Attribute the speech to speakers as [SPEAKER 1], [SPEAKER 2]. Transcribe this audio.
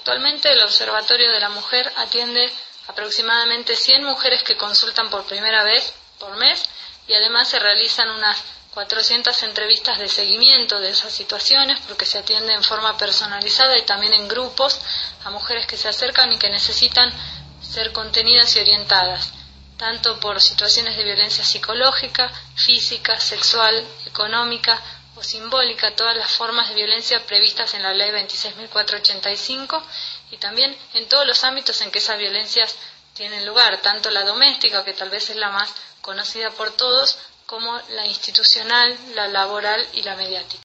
[SPEAKER 1] Actualmente el Observatorio de la Mujer atiende aproximadamente 100 mujeres que consultan por primera vez por mes y además se realizan unas 400 entrevistas de seguimiento de esas situaciones porque se atiende en forma personalizada y también en grupos a mujeres que se acercan y que necesitan ser contenidas y orientadas, tanto por situaciones de violencia psicológica, física, sexual, económica o simbólica, todas las formas de violencia previstas en la Ley 26.485 y también en todos los ámbitos en que esas violencias tienen lugar, tanto la doméstica, que tal vez es la más conocida por todos, como la institucional, la laboral y la mediática.